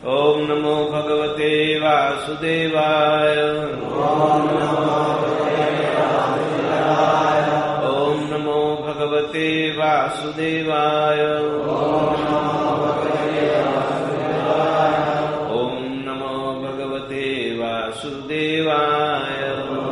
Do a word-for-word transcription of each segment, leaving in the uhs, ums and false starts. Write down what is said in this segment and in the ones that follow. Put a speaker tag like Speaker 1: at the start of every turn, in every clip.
Speaker 1: ओम नमो भगवते वासुदेवाय। ओम नमो भगवते वासुदेवाय। ओम नमो भगवते वासुदेवाय।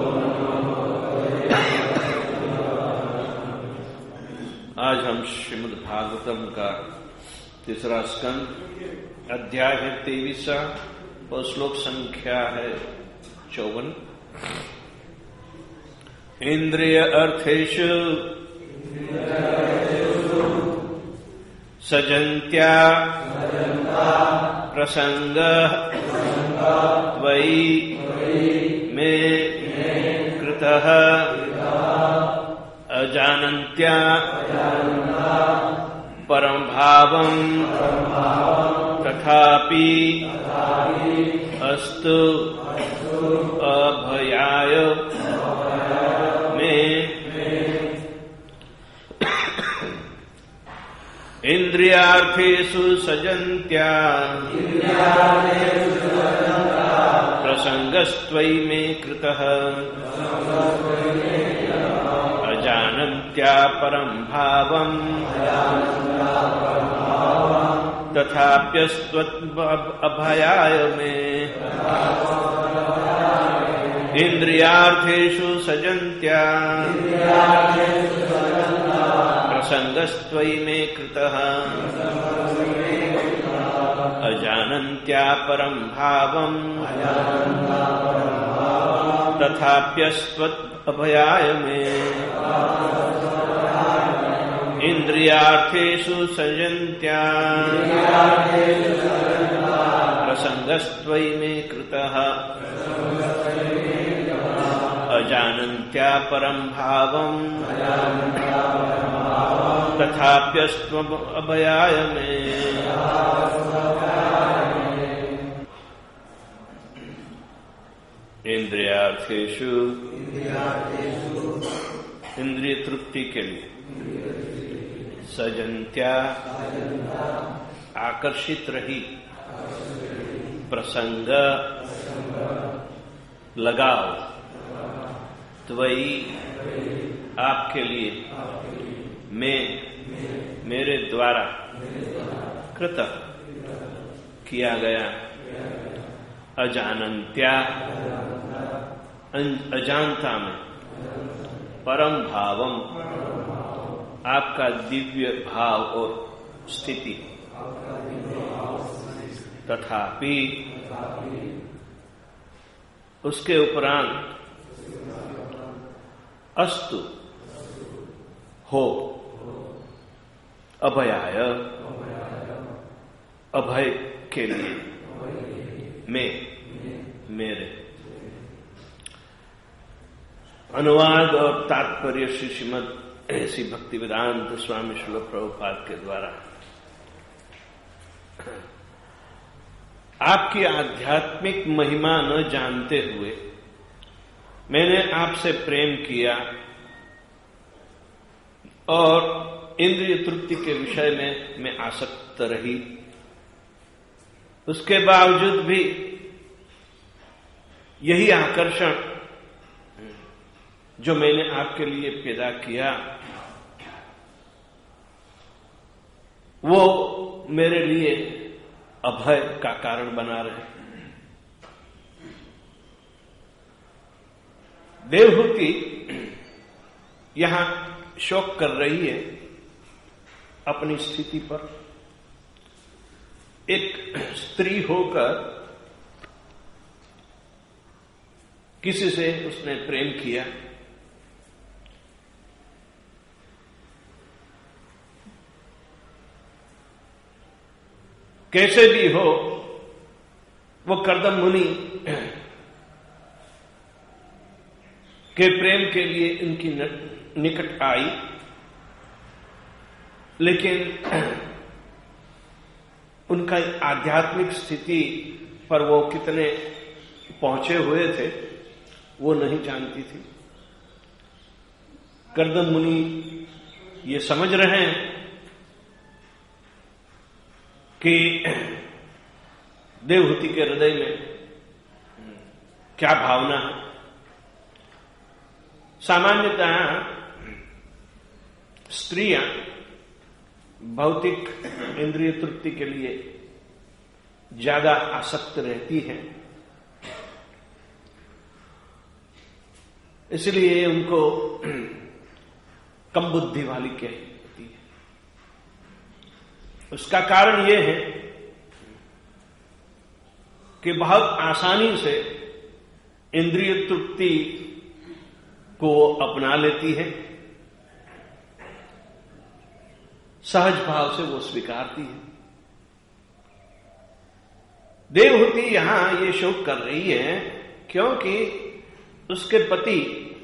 Speaker 1: आज हम श्रीमद् भागवतम का तीसरा स्कंद अध्याय है तेईसा और श्लोक संख्या है चौवन। इंद्रिय अर्थेषु सजन्त्या प्रसंग त्वयि मे कृतः अजानन्त्या परं भावं तथापि अस्तु अभयाय मे। इंद्रियार्थेषु सजन्त्या प्रसंगस्त्वयि मे कृतः अजानन्त्या परं भावं तथाप्यस्त्वभयाय मे। इंद्रियार्थेषु सजन्त्या प्रसंगस्त्वयि मे कृतः अजानन्त्या परं भावं तथाप्यस्त्वभयाय मे। इंद्रियार्थेषु सजन्त्या प्रसंगस्त्वयि मे कृतः अजानन्त्या परं भावं तथाप्यस्त्वभयाय मे। इंद्रियार्थेषु इंद्रिय तृप्ति के लिए सजन्त्या आकर्षित रही प्रसंग लगाओ त्वयि आपके लिए मैं मेरे द्वारा कृत किया गया अजानन्त्या अजानता में परम भावम आपका दिव्य भाव और स्थिति तथापि उसके उपरांत अस्तु हो अभयाय अभय के लिए मैं मेरे। अनुवाद और तात्पर्य श्री श्रीमद् ऐसी भक्तिवेदांत स्वामी श्रील प्रभुपाद के द्वारा। आपकी आध्यात्मिक महिमा न जानते हुए मैंने आपसे प्रेम किया और इंद्रिय तृप्ति के विषय में मैं आसक्त रही। उसके बावजूद भी यही आकर्षण जो मैंने आपके लिए पैदा किया वो मेरे लिए अभय का कारण बना रहे। देवहूति यहां शोक कर रही है अपनी स्थिति पर। एक स्त्री होकर किसी से उसने प्रेम किया, कैसे भी हो वो कर्दम मुनि के प्रेम के लिए इनकी निकट आई, लेकिन उनका आध्यात्मिक स्थिति पर वो कितने पहुंचे हुए थे वो नहीं जानती थी। कर्दम मुनि ये समझ रहे हैं कि देवहूति के हृदय में क्या भावना है। सामान्यतः स्त्रियां भौतिक इंद्रिय तृप्ति के लिए ज्यादा आसक्त रहती हैं, इसलिए उनको कम बुद्धि वाली कही जाती है। उसका कारण यह है कि बहुत आसानी से इंद्रिय तृप्ति को अपना लेती है, सहज भाव से वो स्वीकारती है। देवहूति यहां ये शोक कर रही है क्योंकि उसके पति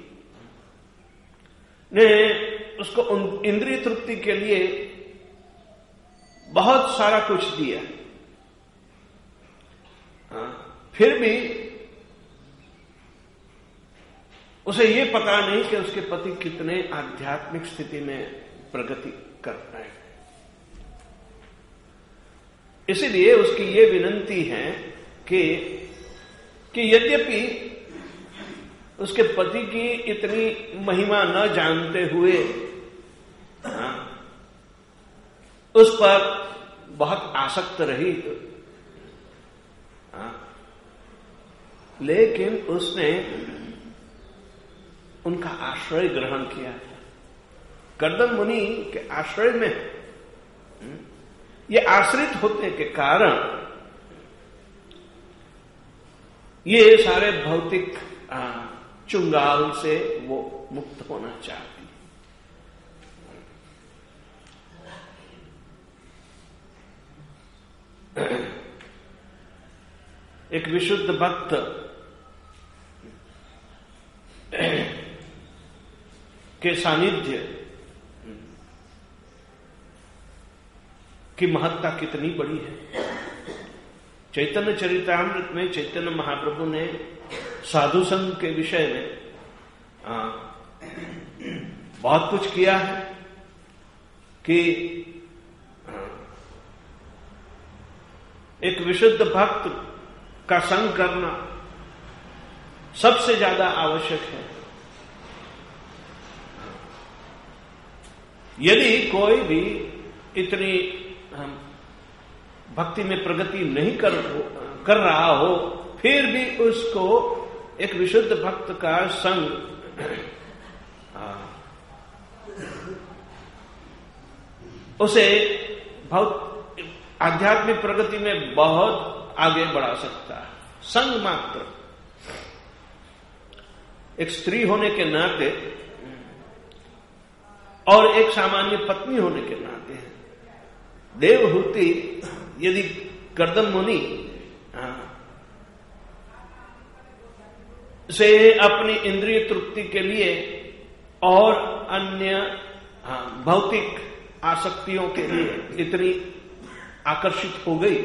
Speaker 1: ने उसको इंद्रिय तृप्ति के लिए बहुत सारा कुछ दिया, फिर भी उसे ये पता नहीं कि उसके पति कितने आध्यात्मिक स्थिति में प्रगति कर रहे हैं। इसीलिए उसकी ये विनंती है कि कि यद्यपि उसके पति की इतनी महिमा न जानते हुए हाँ, उस पर बहुत आसक्त रही, हाँ, लेकिन उसने उनका आश्रय ग्रहण किया। कर्दम मुनि के आश्रय में ये आश्रित होने के कारण ये सारे भौतिक चुंगाल से वो मुक्त होना चाहती है। एक विशुद्ध भक्त के सानिध्य की महत्ता कितनी बड़ी है। चैतन्य चरितामृत में चैतन्य महाप्रभु ने साधु संघ के विषय में आ, बहुत कुछ किया है कि आ, एक विशुद्ध भक्त का संग करना सबसे ज्यादा आवश्यक है। यदि कोई भी इतनी भक्ति में प्रगति नहीं कर कर रहा हो, फिर भी उसको एक विशुद्ध भक्त का संग उसे बहुत आध्यात्मिक प्रगति में बहुत आगे बढ़ा सकता है। संग मात्र एक स्त्री होने के नाते और एक सामान्य पत्नी होने के नाते देवहूति यदि कर्दम मुनि से अपनी इंद्रिय तृप्ति के लिए और अन्य भौतिक आसक्तियों के लिए इतनी आकर्षित हो गई,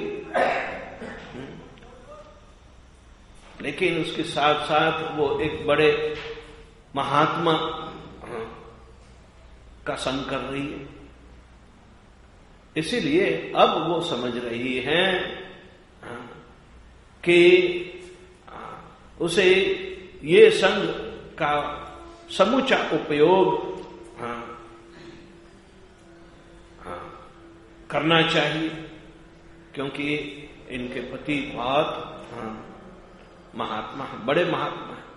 Speaker 1: लेकिन उसके साथ साथ वो एक बड़े महात्मा का संग कर रही है। इसीलिए अब वो समझ रही है कि उसे ये संग का समूचा उपयोग करना चाहिए, क्योंकि इनके पति बहुत महात्मा है, बड़े महात्मा है।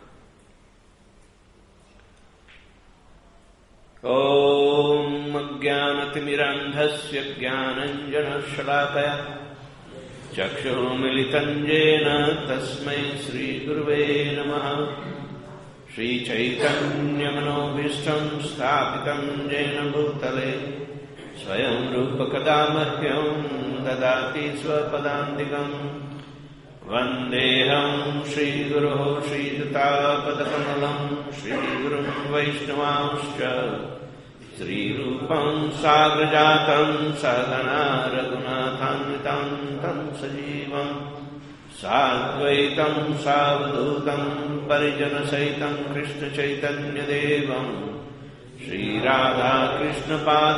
Speaker 1: ओम अज्ञानतिमिरान्धस्य ज्ञानञ्जनशलाकया चक्षुर्मिलितं येन तस्मै श्रीगुरुवे नमः। श्रीचैतन्यमनोभीष्टं स्थापितं येन भूतले स्वयं रूपकदा मह्यं ददाति स्वपदान्तिकम्। वन्देऽहं श्रीगुरोः श्रीयुतापदकमलं श्रीगुरुं वैष्णवांश्च श्रीरूपं साग्रजातं सहगना रघुनाथान्वितं तं सजीवं साद्वैतं सावधूतं परिजनसहितं कृष्णचैतन्यदेवं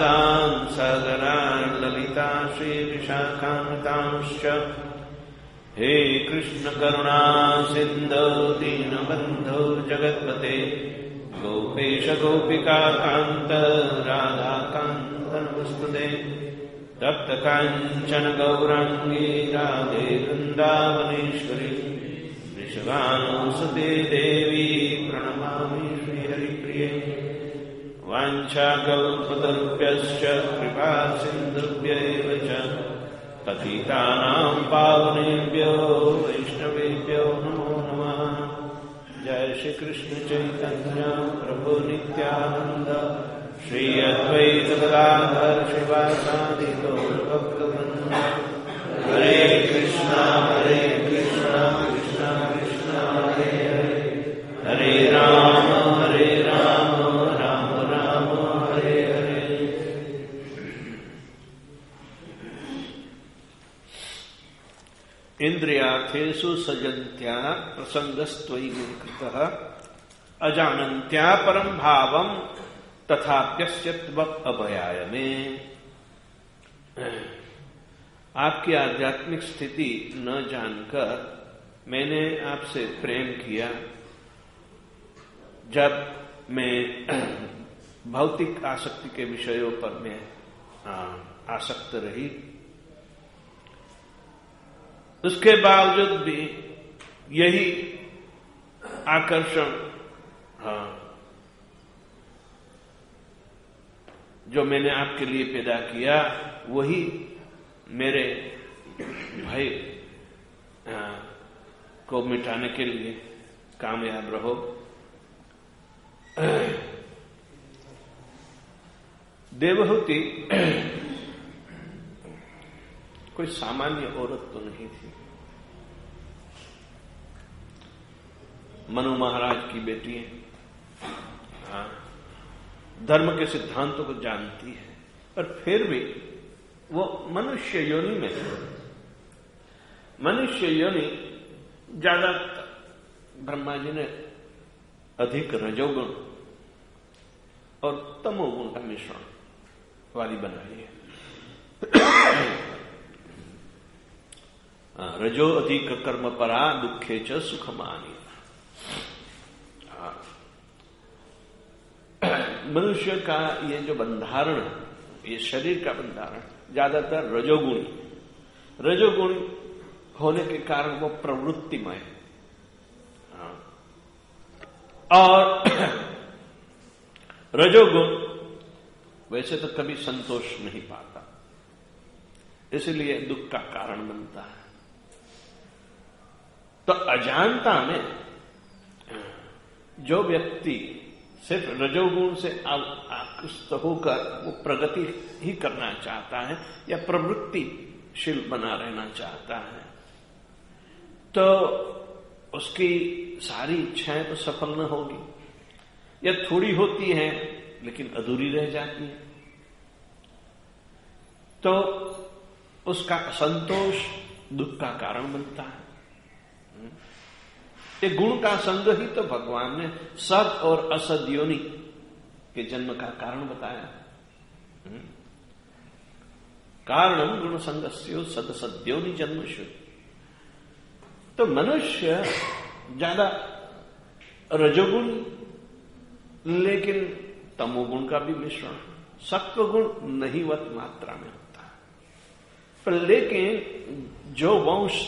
Speaker 1: श्रीराधाकृष्णपादान् सहगना ललिता श्रीविशाखान्वितांश्च हे कृष्ण करुणा सिंधु दीनबंधो जगत्पते गोपेश गोपिका कांत राधा कांत नमस्तुते तप्त कांचन गौरांगी राधे वृंदावनेश्वरी वृषभानुसुते देवी प्रणमामि श्रीहरिप्रिये वाञ्छाकल्पतरुभ्यश्च कृपा सिन्धुभ्यैव च पतितानां पावनेभ्यो वैष्णवेभ्यो नमो नमः। जय श्री कृष्ण चैतन्य प्रभु नित्यानंद श्री अद्वैत गदाधर शिवासादि गौर भक्तवृंद। हरे कृष्णा हरे कृष्णा कृष्णा कृष्णा हरे हरे, हरे राम हरे राम राम राम हरे हरे। इंद्रियार्थेषु सजन्त्या प्रसंगस्त्वयि कृतः अजानन्त्या परम भावम तथाप्यस्यत्वत् अभयायमे। आपकी आध्यात्मिक स्थिति न जानकर मैंने आपसे प्रेम किया। जब मैं भौतिक आसक्ति के विषयों पर मैं आसक्त रही, उसके बावजूद भी यही आकर्षण जो मैंने आपके लिए पैदा किया वही मेरे भय को मिटाने के लिए कामयाब रहो। देवहूति कोई सामान्य औरत तो नहीं थी। मनु महाराज की बेटी है, हाँ, धर्म के सिद्धांतों को जानती है, पर फिर भी वो मनुष्य योनि में, मनुष्य योनि ज्यादा ब्रह्मा जी ने अधिक रजोगुण और तमोगुण का मिश्रण वाली बनाई है। रजो अधिक कर्म परा दुखे च सुखमानी। मनुष्य का ये जो बंधारण, ये शरीर का बंधारण ज्यादातर रजोगुणी, रजोगुणी होने के कारण वो प्रवृत्तिमय है। और रजोगुण वैसे तो कभी संतोष नहीं पाता, इसलिए दुख का कारण बनता है। तो अजानता में जो व्यक्ति सिर्फ रजोगुण से आकृष्ट होकर वो प्रगति ही करना चाहता है या प्रवृत्तिशील बना रहना चाहता है, तो उसकी सारी इच्छाएं तो सफल न होगी, या थोड़ी होती हैं लेकिन अधूरी रह जाती है। तो उसका असंतोष दुख का कारण बनता है। ये गुण का संग ही तो भगवान ने सद और असद योनि के जन्म का कारण बताया। कारणम गुण संगस्यो सद सद्योनि जन्मशु। तो मनुष्य ज्यादा रजोगुण लेकिन तमोगुण का भी मिश्रण, सत्वगुण नहीवत मात्रा में होता है। पर लेकिन जो वंश,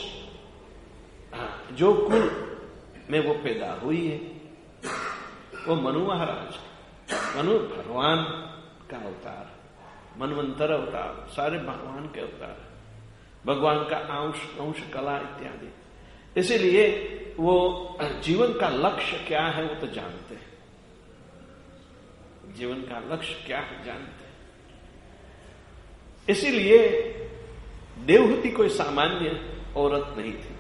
Speaker 1: जो कुल में वो पैदा हुई है, वो मनु महाराज, मनु भगवान का अवतार, मनवंतर अवतार, सारे भगवान के अवतार, भगवान का अंश, अंश कला इत्यादि। इसीलिए वो जीवन का लक्ष्य क्या है वो तो जानते हैं, जीवन का लक्ष्य क्या है जानते हैं। इसीलिए देवहूति कोई सामान्य औरत नहीं थी,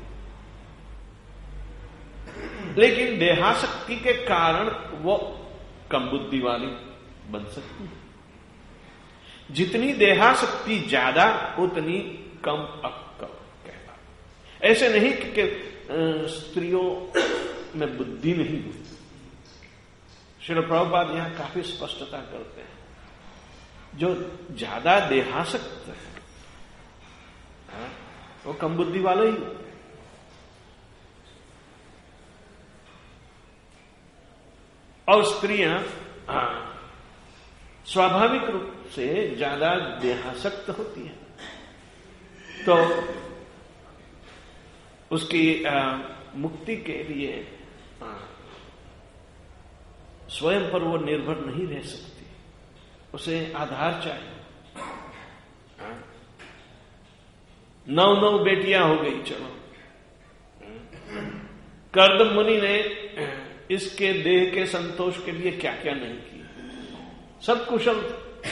Speaker 1: लेकिन देहासक्ति के कारण वो कम बुद्धि वाली बन सकती है। जितनी देहासक्ति ज्यादा उतनी कम अक्कल कहता। ऐसे नहीं कि, कि स्त्रियों में बुद्धि नहीं होती। श्रील प्रभुपाद यहां काफी स्पष्टता करते हैं, जो ज्यादा देहासक्त है वो कम बुद्धि वाला ही, और स्त्रियां स्वाभाविक रूप से ज्यादा देहासक्त होती है, तो उसकी आ, मुक्ति के लिए आ, स्वयं पर वो निर्भर नहीं रह सकती, उसे आधार चाहिए। नौ नौ बेटियां हो गई, चलो। कर्दम मुनि ने इसके देह के संतोष के लिए क्या क्या नहीं किया, सब कुशल।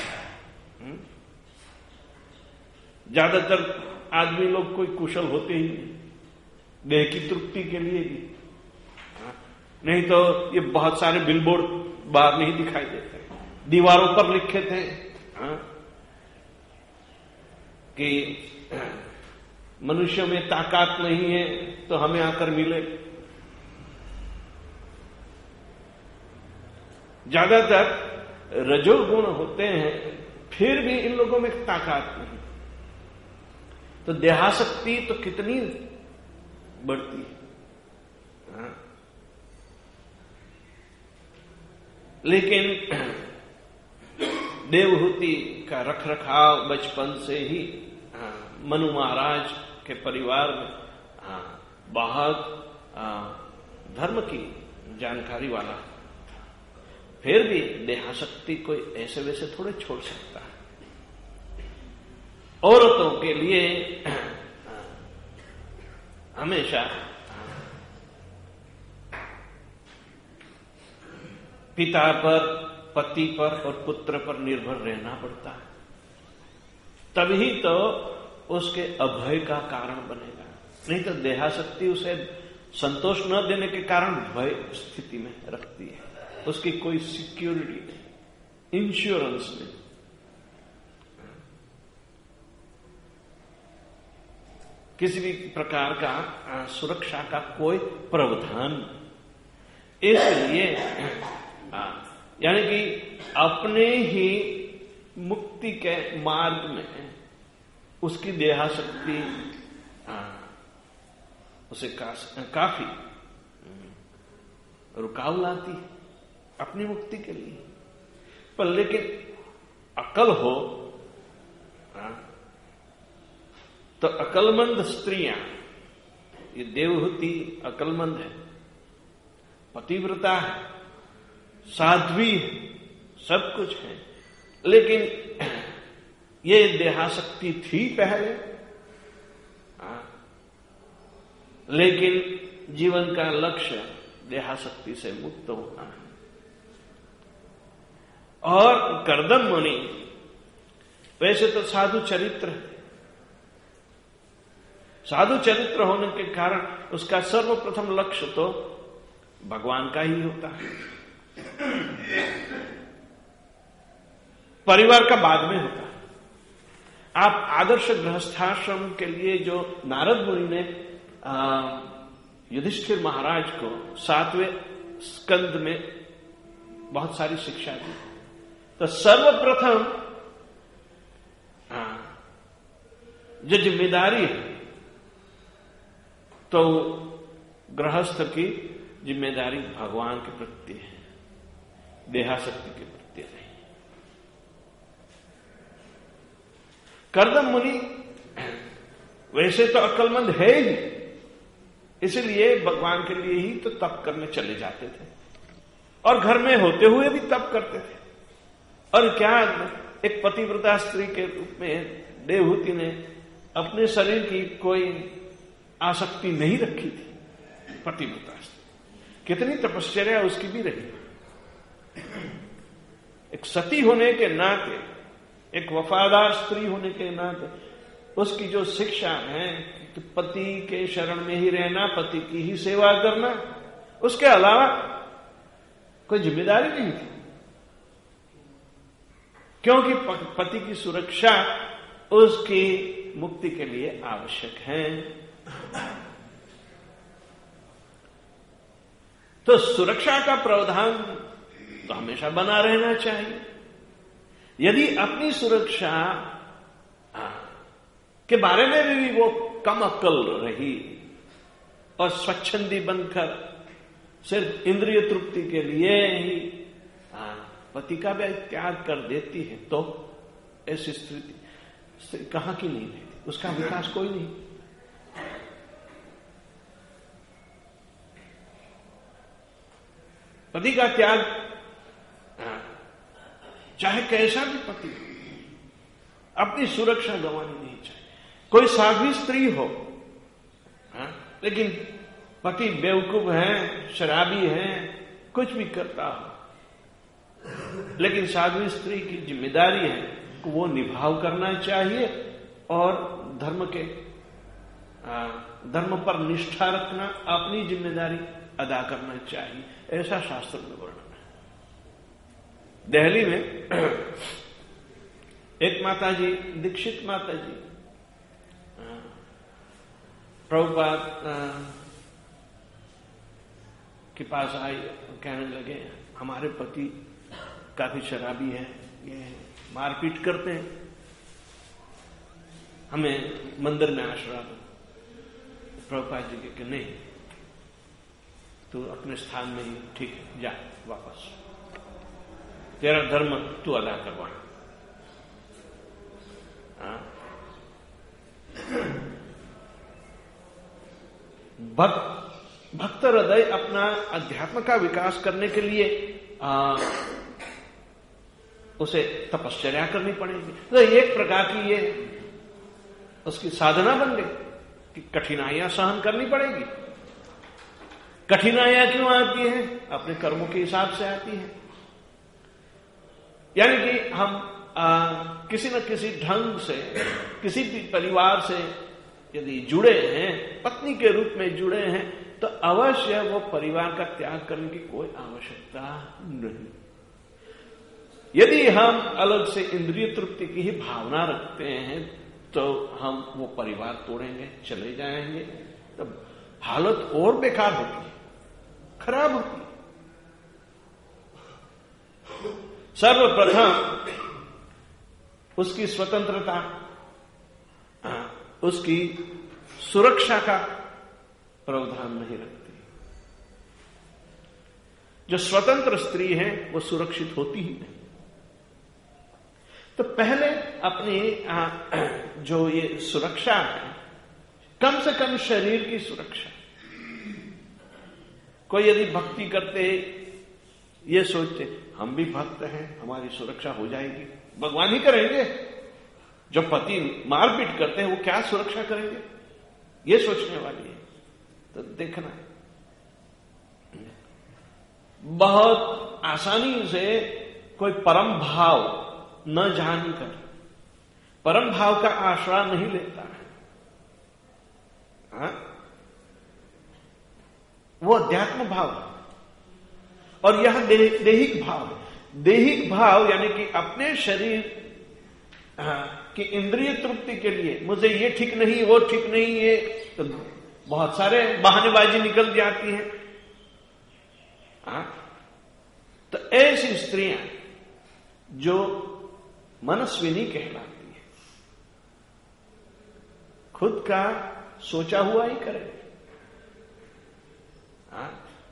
Speaker 1: ज्यादातर आदमी लोग कोई कुशल होते ही नहीं, देह की तृप्ति के लिए भी, नहीं तो ये बहुत सारे बिलबोर्ड बाहर नहीं दिखाई देते, दीवारों पर लिखे थे कि मनुष्य में ताकत नहीं है तो हमें आकर मिले। ज्यादातर रजोगुण होते हैं, फिर भी इन लोगों में ताकत नहीं, तो देहासक्ति तो कितनी बढ़ती है। लेकिन देवहूति का रखरखाव बचपन से ही मनु महाराज के परिवार में बहुत धर्म की जानकारी वाला, फिर भी देहासक्ति कोई ऐसे वैसे थोड़े छोड़ सकता है। औरतों के लिए हमेशा पिता पर, पति पर और पुत्र पर निर्भर रहना पड़ता है, तभी तो उसके अभय का कारण बनेगा। नहीं तो देहासक्ति उसे संतोष न देने के कारण भय स्थिति में रखती है, उसकी कोई सिक्योरिटी नहीं, इंश्योरेंस नहीं। किसी भी प्रकार का सुरक्षा का कोई प्रावधान, इसलिए यानी कि अपने ही मुक्ति के मार्ग में उसकी देहासक्ति उसे का, काफी रुकाव लाती है अपनी मुक्ति के लिए। पर लेकिन अकल हो तो अकलमंद स्त्रियां, ये देवहूति अकलमंद है, पतिव्रता है, साध्वी है, सब कुछ है, लेकिन ये देहासक्ति थी पहले, लेकिन जीवन का लक्ष्य देहासक्ति से मुक्त होना है। और कर्दम मुनि वैसे तो साधु चरित्र है, साधु चरित्र होने के कारण उसका सर्वप्रथम लक्ष्य तो भगवान का ही होता है, परिवार का बाद में होता है। आप आदर्श गृहस्थाश्रम के लिए जो नारद मुनि ने युधिष्ठिर महाराज को सातवें स्कंद में बहुत सारी शिक्षा दी, तो सर्वप्रथम जो जिम्मेदारी है तो गृहस्थ की जिम्मेदारी भगवान के प्रति है, देहासक्ति के प्रति नहीं। कर्दम मुनि वैसे तो अक्लमंद है ही, इसलिए भगवान के लिए ही तो तप करने चले जाते थे, और घर में होते हुए भी तप करते थे। और क्या एक पतिव्रता स्त्री के रूप में देवहूति ने अपने शरीर की कोई आसक्ति नहीं रखी थी, पतिव्रता स्त्री कितनी तपश्चर्या उसकी भी रही। एक सती होने के नाते, एक वफादार स्त्री होने के नाते उसकी जो शिक्षा है कि पति के शरण में ही रहना, पति की ही सेवा करना, उसके अलावा कोई जिम्मेदारी नहीं थी, क्योंकि पति की सुरक्षा उसकी मुक्ति के लिए आवश्यक है। तो सुरक्षा का प्रावधान तो हमेशा बना रहना चाहिए। यदि अपनी सुरक्षा के बारे में भी वो कम अक्ल रही और स्वच्छंदी बनकर सिर्फ इंद्रिय तृप्ति के लिए ही पति का भी त्याग कर देती है तो ऐसी स्थिति कहां की नहीं रहती, उसका विकास कोई नहीं। पति का त्याग, चाहे कैसा भी पति, अपनी सुरक्षा गंवानी नहीं चाहिए। कोई साध्वी स्त्री हो, हा? लेकिन पति बेवकूफ है, शराबी है, कुछ भी करता हो, लेकिन साध्वी स्त्री की जिम्मेदारी है कि वो निभाव करना चाहिए और धर्म के आ, धर्म पर निष्ठा रखना, अपनी जिम्मेदारी अदा करना चाहिए, ऐसा शास्त्र में वर्णन है। दिल्ली में एक माता जी, दीक्षित माता जी, प्रभुपाद के पास आई, कहने लगे हमारे पति काफी शराबी है, ये मारपीट करते हैं, हमें मंदिर में आश्रय दो। प्रभुपाद जी के नहीं, तू अपने स्थान में ही ठीक है, जा वापस, तेरा धर्म तू अदा करवा। भक्त भक्त हृदय अपना अध्यात्म का विकास करने के लिए आ, उसे तपश्चर्या करनी पड़ेगी। तो एक प्रकार की ये उसकी साधना बन गई कि कठिनाइयां सहन करनी पड़ेगी। कठिनाइयां क्यों आती हैं? अपने कर्मों के हिसाब से आती हैं। यानी कि हम आ, किसी न किसी ढंग से, किसी भी परिवार से यदि जुड़े हैं, पत्नी के रूप में जुड़े हैं, तो अवश्य वो परिवार का त्याग करने की कोई आवश्यकता नहीं। यदि हम अलग से इंद्रिय तृप्ति की ही भावना रखते हैं तो हम वो परिवार तोड़ेंगे, चले जाएंगे, तो हालत और बेकार होती है, खराब होती है। सर्वप्रथम उसकी स्वतंत्रता, उसकी सुरक्षा का प्रावधान नहीं रखती। जो स्वतंत्र स्त्री है वो सुरक्षित होती ही नहीं। तो पहले अपनी जो ये सुरक्षा है, कम से कम शरीर की सुरक्षा। कोई यदि भक्ति करते ये सोचते हम भी भक्त हैं, हमारी सुरक्षा हो जाएगी, भगवान ही करेंगे। जो पति मारपीट करते हैं वो क्या सुरक्षा करेंगे, ये सोचने वाली है। तो देखना बहुत आसानी से कोई परम भाव न जानकर परम भाव का आश्रय नहीं लेता है, हा? वो अध्यात्म भाव है और यह दे, देहिक भाव है। देहिक भाव यानी कि अपने शरीर कि इंद्रिय तृप्ति के लिए मुझे ये ठीक नहीं, वो ठीक नहीं, ये तो बहुत सारे बहानेबाजी निकल जाती है। हाँ? तो ऐसी स्त्रियां जो मनस्विनी कहलाती है, खुद का सोचा हुआ ही करे। हाँ?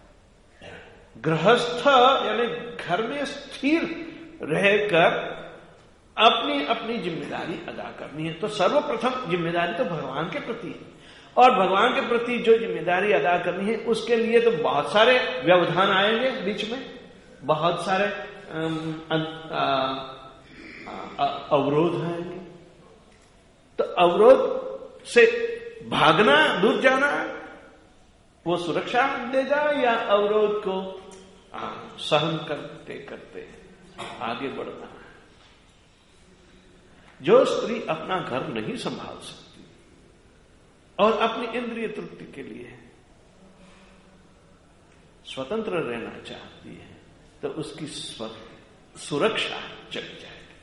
Speaker 1: गृहस्थ यानी घर में स्थिर रहकर अपनी अपनी जिम्मेदारी अदा करनी है। तो सर्वप्रथम जिम्मेदारी तो भगवान के प्रति है, और भगवान के प्रति जो जिम्मेदारी अदा करनी है उसके लिए तो बहुत सारे व्यवधान आएंगे बीच में, बहुत सारे अवरोध आएंगे। तो अवरोध से भागना, दूर जाना, वो सुरक्षा देगा, या अवरोध को सहन करते करते आगे बढ़ना। जो स्त्री अपना घर नहीं संभाल सकती और अपनी इंद्रिय तृप्ति के लिए स्वतंत्र रहना चाहती है तो उसकी सुरक्षा चली जाएगी।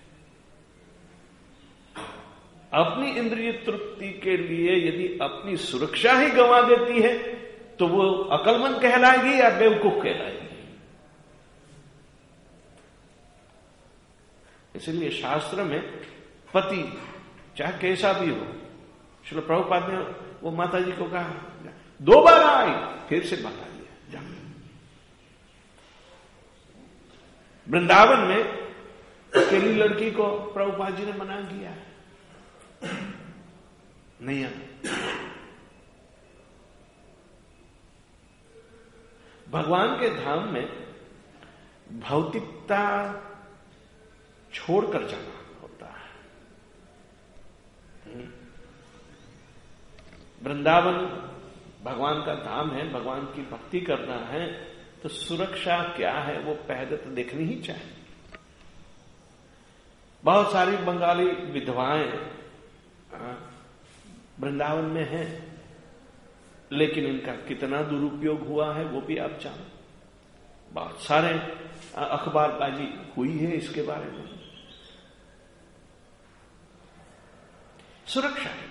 Speaker 1: अपनी इंद्रिय तृप्ति के लिए यदि अपनी सुरक्षा ही गंवा देती है तो वो अकलमंद कहलाएगी या बेवकूफ कहलाएगी। इसलिए शास्त्र में पति चाहे कैसा भी हो, श्रील प्रभुपाद ने वो माता जी को कहा, दो बार आई फिर से बता दिया, जा वृंदावन में अकेली लड़की को प्रभुपाद जी ने मना किया है, नहीं आना। भगवान के धाम में भौतिकता छोड़कर जाना होता है। वृंदावन भगवान का धाम है, भगवान की भक्ति करना है, तो सुरक्षा क्या है वो पहले तो देखनी ही चाहिए। बहुत सारी बंगाली विधवाएं वृंदावन में हैं, लेकिन इनका कितना दुरुपयोग हुआ है वो भी आप जानो। बहुत सारे अखबारबाजी हुई है इसके बारे में। सुरक्षा है,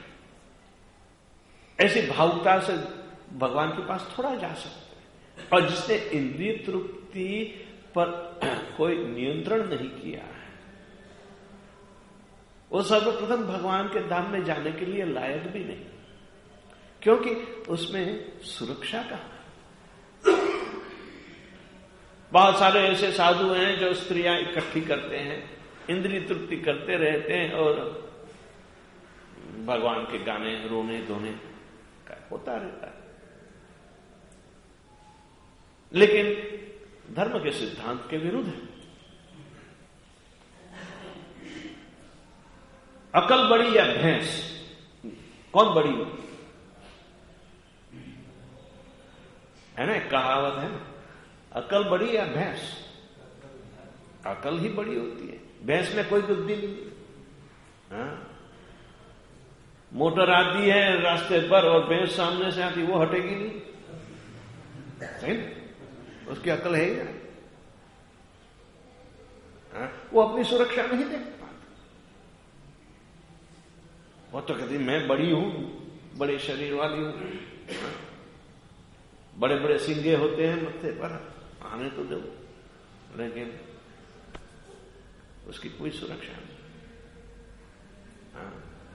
Speaker 1: ऐसी भावुकता से भगवान के पास थोड़ा जा सकते हैं। और जिसने इंद्रिय तृप्ति पर कोई नियंत्रण नहीं किया है, वो सर्वप्रथम भगवान के धाम में जाने के लिए लायक भी नहीं, क्योंकि उसमें सुरक्षा का। बहुत सारे ऐसे साधु हैं जो स्त्रियां इकट्ठी करते हैं, इंद्रिय तृप्ति करते रहते हैं और भगवान के गाने रोने धोने का होता रहता है। लेकिन धर्म के सिद्धांत के विरुद्ध है। अकल बड़ी या भैंस, कौन बड़ी हो? है ना, कहावत है ना, अकल बड़ी या भैंस? अकल ही बड़ी होती है, भैंस में कोई बुद्धि नहीं। हाँ? मोटर आती है रास्ते पर और भैंस सामने से आती, वो हटेगी नहीं, सही ना? उसकी अकल है ही ना। हाँ? वो अपनी सुरक्षा नहीं देख पाता। वो तो कहती मैं बड़ी हूं, बड़े शरीर वाली हूं, बड़े बड़े सिंगे होते हैं मत्थे पर, आने तो दो, लेकिन उसकी कोई सुरक्षा नहीं। हाँ?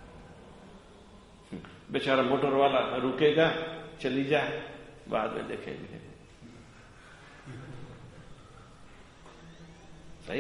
Speaker 1: बेचारा मोटर वाला रुकेगा, चली जाए, बाद में देखेंगे। सही।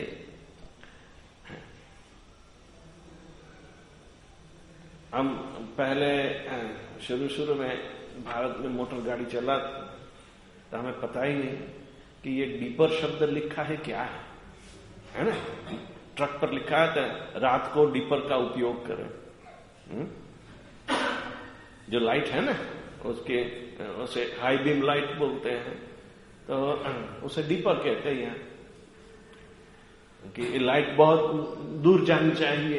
Speaker 1: हम पहले शुरू शुरू में भारत में मोटर गाड़ी चला तो हमें पता ही नहीं कि ये डीपर शब्द लिखा है क्या है, है ना? ट्रक पर लिखा है तो रात को डीपर का उपयोग करें। हुँ? जो लाइट है ना, उसके उसे हाई बीम लाइट बोलते हैं, तो उसे डीपर कहते हैं यहाँ, कि लाइट बहुत दूर जानी चाहिए।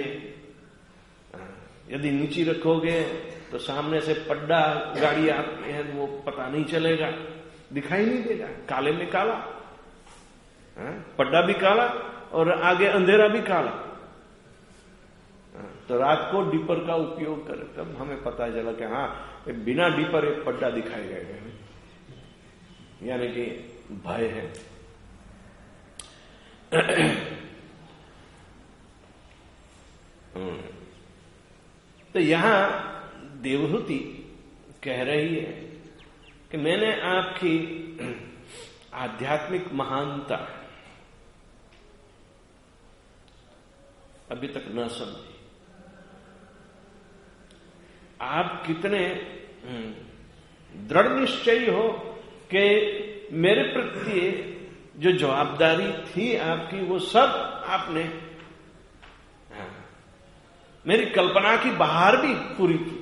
Speaker 1: यदि नीचे रखोगे तो सामने से पड्डा गाड़ी आती है, वो पता नहीं चलेगा, दिखाई नहीं देगा, काले में काला, पड्डा भी काला और आगे अंधेरा भी काला। तो रात को डीपर का उपयोग करें, तब हमें पता चला कि हाँ, बिना डीपर एक पड्डा दिखाई गए, यानी कि भय है। तो यहां देवहूति कह रही है कि मैंने आपकी आध्यात्मिक महानता अभी तक न समझी। आप कितने दृढ़ निश्चयी हो कि मेरे प्रति जो जवाबदारी थी आपकी, वो सब आपने मेरी कल्पना की बाहर भी पूरी की।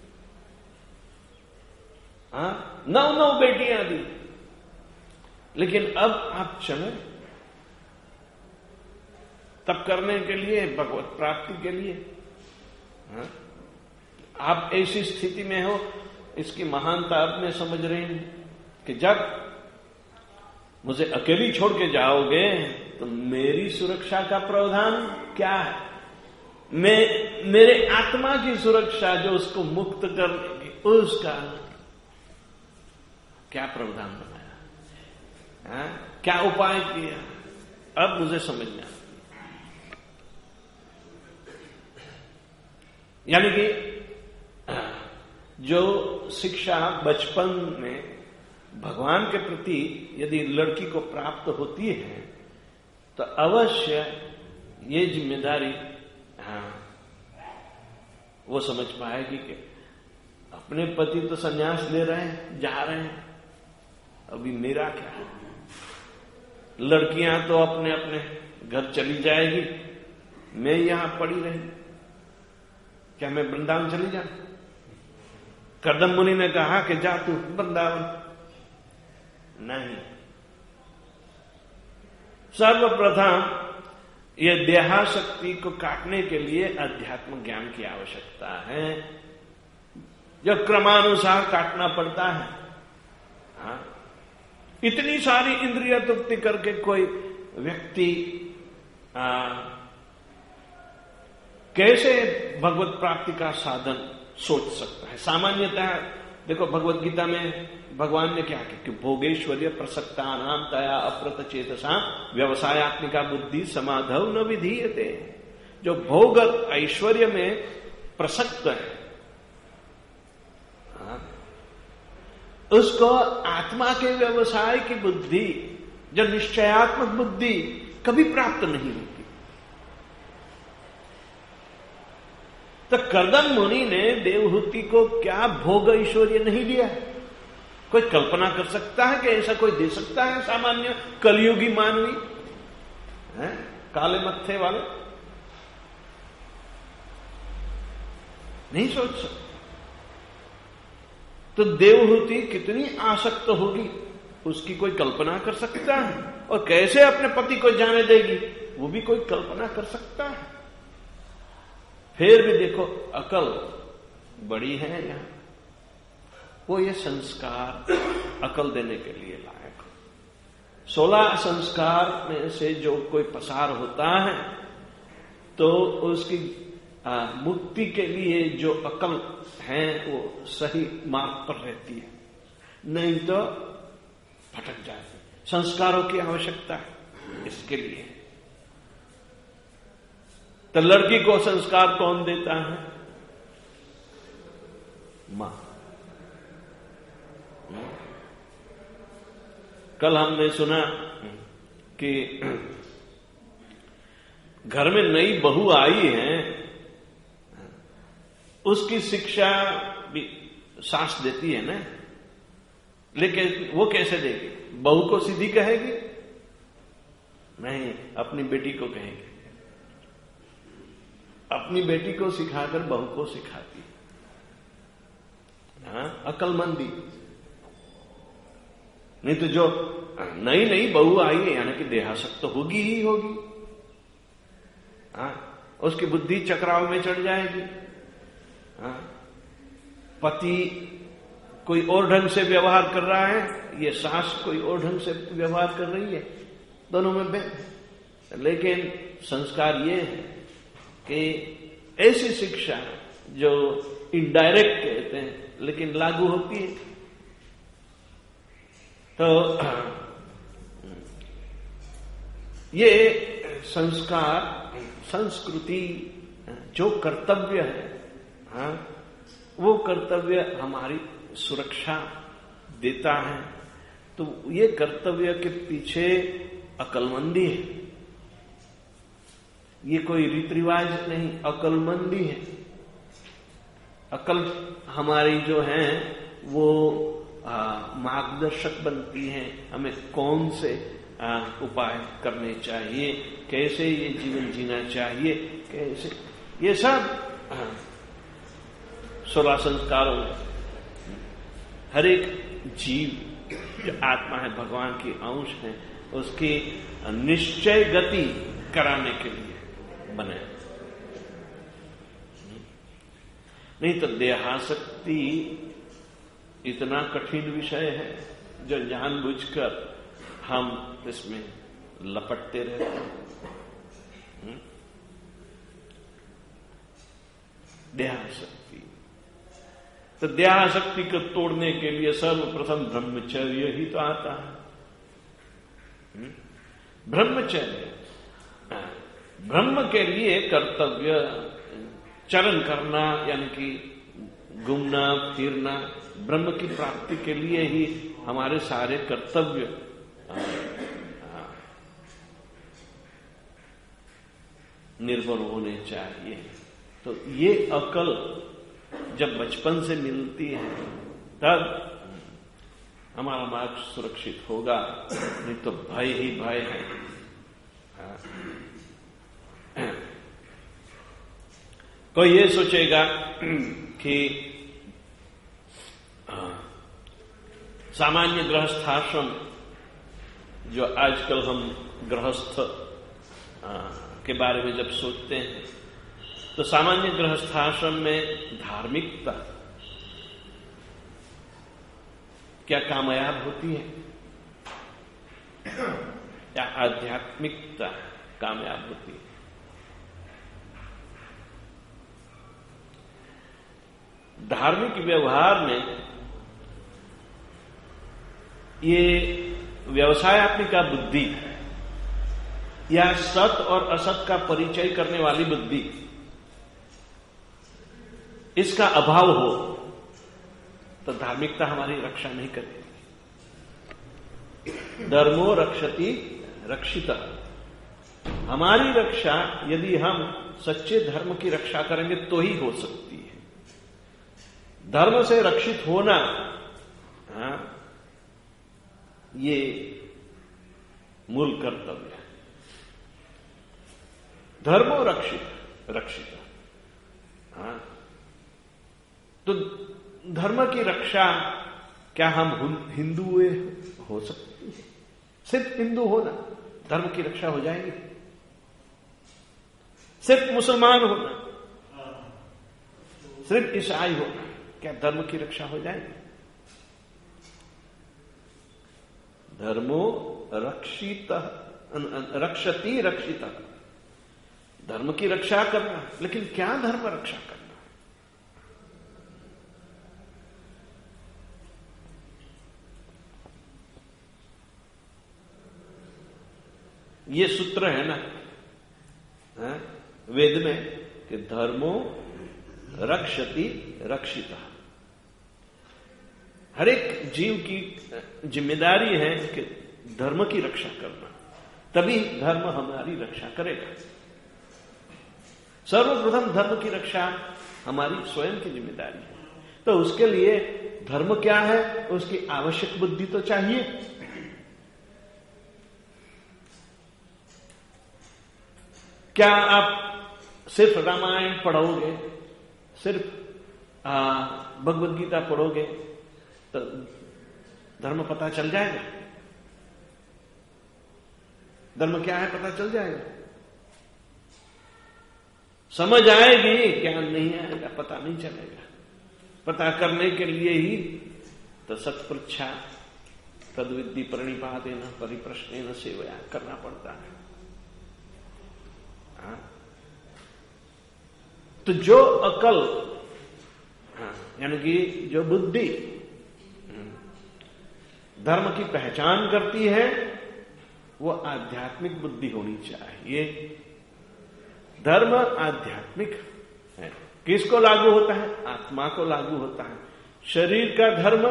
Speaker 1: हाँ, नौ नौ बेटियां दी, लेकिन अब आप चले तब करने के लिए, भगवत प्राप्ति के लिए। हाँ? आप ऐसी स्थिति में हो, इसकी महानता आप में समझ रहे हैं कि जब मुझे अकेली छोड़ के जाओगे तो मेरी सुरक्षा का प्रावधान क्या है? मैं मेरे आत्मा की सुरक्षा, जो उसको मुक्त करने की, उसका क्या प्रावधान बनाया? हाँ? क्या उपाय किया? अब मुझे समझ में आया। यानी कि जो शिक्षा बचपन में भगवान के प्रति यदि लड़की को प्राप्त होती है, तो अवश्य ये जिम्मेदारी हाँ वो समझ पाएगी कि अपने पति तो संन्यास ले रहे हैं, जा रहे हैं, अभी मेरा क्या है। लड़कियां तो अपने अपने घर चली जाएगी, मैं यहां पड़ी रही, क्या मैं वृंदावन चली जाऊं? कर्दम मुनि ने कहा कि जा तू वृंदावन। नहीं, सर्वप्रथम यह देहाशक्ति को काटने के लिए अध्यात्म ज्ञान की आवश्यकता है, जो क्रमानुसार काटना पड़ता है। हाँ? इतनी सारी इंद्रिय तृप्ति करके कोई व्यक्ति आ, कैसे भगवत प्राप्ति का साधन सोच सकता है? सामान्यतः देखो भगवत गीता में भगवान ने क्या किया कि भोगेश्वर्य प्रसक्ता नाम तया अप्रत चेतसा व्यवसायत्मिका बुद्धि समाधव न विधीयते। जो भोग ऐश्वर्य में प्रसक्त है उसको आत्मा के व्यवसाय की बुद्धि, जो निश्चयात्मक बुद्धि, कभी प्राप्त नहीं होती। तो कर्दम मुनि ने देवहूति को क्या भोग ऐश्वर्य नहीं दिया? कोई कल्पना कर सकता है कि ऐसा कोई दे सकता है? सामान्य कलयुगी मानवी है, काले मत्थे वाले नहीं सोच सकते। तो देवहूति कितनी आसक्त होगी उसकी कोई कल्पना कर सकता है? और कैसे अपने पति को जाने देगी वो भी कोई कल्पना कर सकता है? फिर भी देखो अकल बड़ी है यहां, वो ये संस्कार अकल देने के लिए लायक। सोलह संस्कार में से जो कोई पसार होता है तो उसकी आ, मुक्ति के लिए जो अकल है वो सही मार्ग पर रहती है, नहीं तो भटक जाती। संस्कारों की आवश्यकता है इसके लिए। तो लड़की को संस्कार कौन देता है? मां। कल हमने सुना कि घर में नई बहू आई है, उसकी शिक्षा भी सास देती है ना, लेकिन वो कैसे देगी? बहू को सीधी कहेगी? नहीं, अपनी बेटी को कहेगी। अपनी बेटी को सिखाकर बहू को सिखाती। हाँ, अकलमंदी। नहीं तो जो नई नई बहू आई है यानी कि देहासक्त तो होगी ही होगी। हाँ, उसकी बुद्धि चक्राव में चढ़ जाएगी। हाँ, पति कोई और ढंग से व्यवहार कर रहा है, ये सास कोई और ढंग से व्यवहार कर रही है, दोनों में भेद। लेकिन संस्कार ये है कि ऐसी शिक्षा जो इनडायरेक्ट कहते हैं लेकिन लागू होती है। तो ये संस्कार, संस्कृति, जो कर्तव्य है, हाँ, वो कर्तव्य हमारी सुरक्षा देता है। तो ये कर्तव्य के पीछे अकलमंदी है, ये कोई रीति रिवाज नहीं, अकलमंदी है। अकल हमारी जो है वो मार्गदर्शक बनती है, हमें कौन से आ, उपाय करने चाहिए, कैसे ये जीवन जीना चाहिए, कैसे ये सब सोलह संस्कारों में हर एक जीव जो आत्मा है, भगवान की अंश है, उसकी निश्चय गति कराने के लिए बने। नहीं तो देहासक्ति इतना कठिन विषय है जो जानबूझकर हम इसमें लपटते रहते हैं। देहासक्ति, तो देहासक्ति को तोड़ने के लिए सर्वप्रथम ब्रह्मचर्य ही तो आता है। ब्रह्मचर्य, ब्रह्म के लिए कर्तव्य चरण करना यानी कि घूमना फिरना, ब्रह्म की प्राप्ति के लिए ही हमारे सारे कर्तव्य निर्भर होने चाहिए। तो ये अकल जब बचपन से मिलती है तब हमारा मार्ग सुरक्षित होगा, नहीं तो भय ही भय है। कोई ये सोचेगा कि सामान्य गृहस्थाश्रम, जो आजकल हम गृहस्थ के बारे में जब सोचते हैं तो सामान्य गृहस्थाश्रम में धार्मिकता क्या कामयाब होती है या आध्यात्मिकता कामयाब होती है? धार्मिक व्यवहार में ये व्यवसायत्मिका बुद्धि या सत और असत का परिचय करने वाली बुद्धि, इसका अभाव हो तो धार्मिकता हमारी रक्षा नहीं करेगी। धर्मो रक्षति रक्षिता, हमारी रक्षा यदि हम सच्चे धर्म की रक्षा करेंगे तो ही हो सकती है। धर्म से रक्षित होना, हाँ, ये मूल कर्तव्य है। धर्मो रक्षित रक्षिता, हाँ, तो धर्म की रक्षा क्या हम हिंदू हो सकती है? सिर्फ हिंदू होना धर्म की रक्षा हो जाएगी? सिर्फ मुसलमान होना, सिर्फ ईसाई होना क्या धर्म की रक्षा हो जाएगी? धर्मो रक्षित रक्षति रक्षिता, धर्म की रक्षा करना, लेकिन क्या धर्म रक्षा करना? ये सूत्र है ना, है? वेद में कि धर्मो रक्षति रक्षिता। हर एक जीव की जिम्मेदारी है कि धर्म की रक्षा करना, तभी धर्म हमारी रक्षा करेगा। सर्वप्रथम धर्म की रक्षा हमारी स्वयं की जिम्मेदारी है। तो उसके लिए धर्म क्या है, उसकी आवश्यक बुद्धि तो चाहिए। क्या आप सिर्फ रामायण पढ़ोगे, सिर्फ भगवद गीता पढ़ोगे तो धर्म पता चल जाएगा? धर्म क्या है पता चल जाएगा? समझ आएगी, ज्ञान नहीं आएगा, पता नहीं चलेगा। पता करने के लिए ही तो सत्पृच्छा तद्विद्धि प्रणिपातेन परिप्रश्नेन सेवया करना पड़ता है। हाँ? तो जो अकल, हाँ, यानी कि जो बुद्धि धर्म की पहचान करती है, वो आध्यात्मिक बुद्धि होनी चाहिए। धर्म आध्यात्मिक है। किसको लागू होता है? आत्मा को लागू होता है। शरीर का धर्म